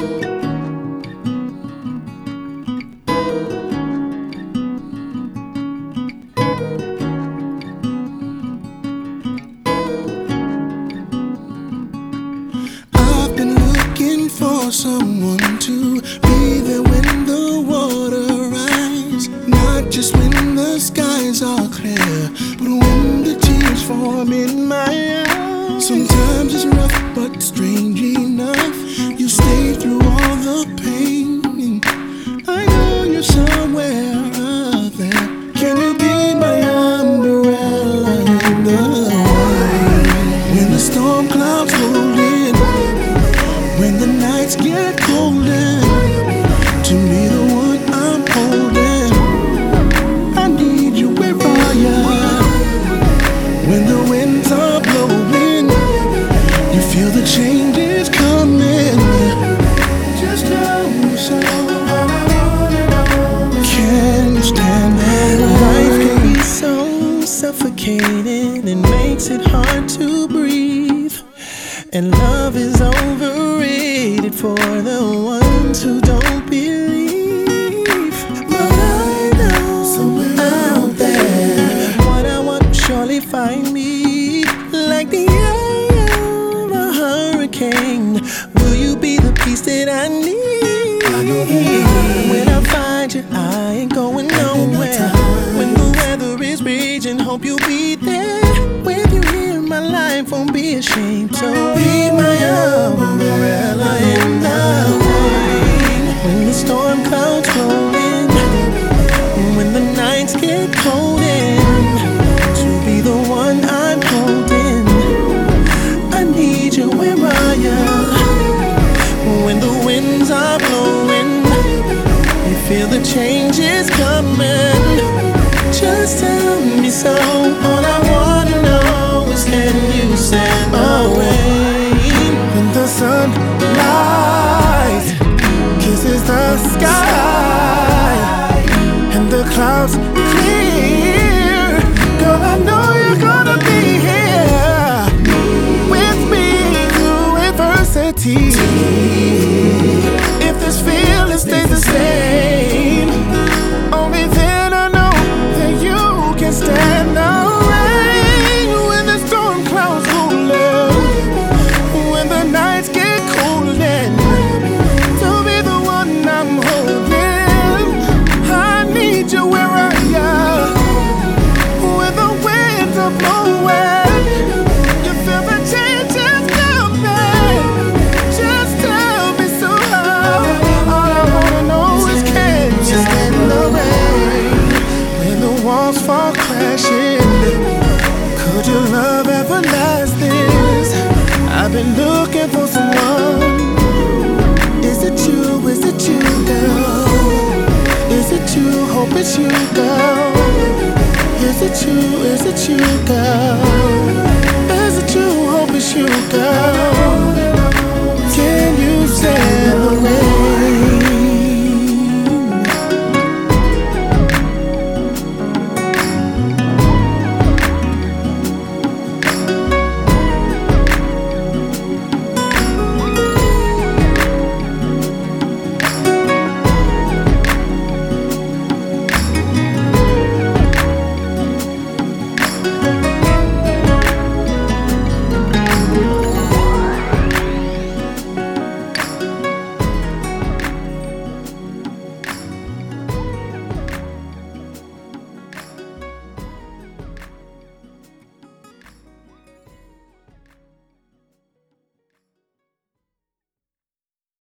I've been looking for someone to be there when the water rise. Not just when the skies are clear, but when the tears form in my eyes. Sometimes it's rough, but strange enough, you stay through all the pain. I know you're somewhere out there. Can you be my umbrella in the rain? When the storm clouds roll in, when the nights get colder, to be the one I'm holding, I need you. Where are you? When the winds are blowing, you feel the changes coming. Just tell me so. Can you stand that? Life can be so suffocating and makes it hard to breathe. And love is overrated for the ones who don't believe. But I know somewhere out there, what I want will surely find me. Like the eye of a hurricane, will you be the peace that I need? I know that when I find you, I ain't going nowhere. When the weather is raging, hope you'll be there. With you here, my life won't be ashamed. So be my umbrella in the rain. When the storm clouds roll in, when the nights get cold in, to be the one I'm holding, I need you. Where are you? When the winds are blowing, you feel the changes coming. Just tell me so. All I wanna know is, can you stand the rain? When the sunlight kisses the sky and the clouds clear, girl, I know you're gonna be here with me through adversity. If this feeling stays the same, only then I know that you can stand the rain. When the storm clouds roll in, when the nights get cold, and to be the one I'm holding, I need you. Where are you? When the winds are blowing, you feel the changes coming. Just tell me so. All I wanna know is, can you stand the rain? When the walls fall crashing, could your love ever last this? I've been looking for someone. Is it you? Is it you, girl? Is it you? Hope it's you, girl. Is it you? Is it you,